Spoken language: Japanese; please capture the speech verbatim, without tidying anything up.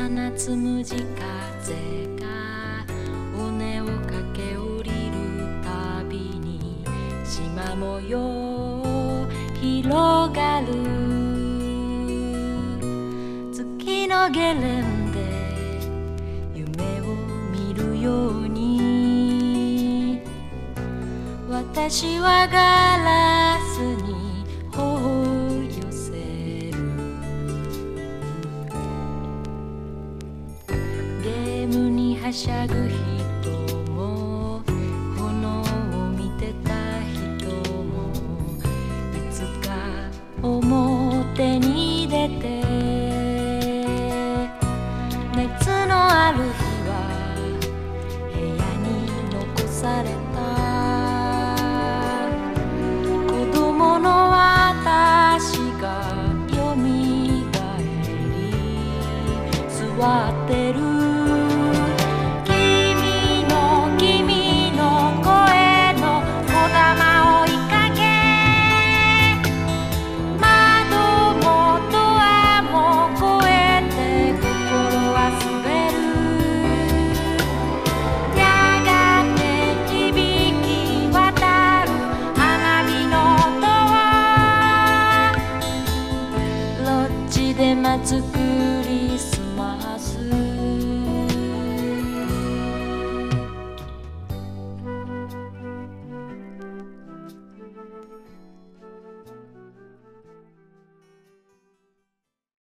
なつむじ風が尾根を駆け下りるたびに縞模様広がる月のゲレンデ夢を見るように私はガラスに頬を寄せるゲームにはしゃぐ人も炎を見てた人もいつか表に出て熱のある日は部屋に残された子供の私がよみがえり座ってる君の君の声のこだまを追いかけ窓もドアも越えて心は滑るやがて響き渡る花火の音はロッジで待つクリスマス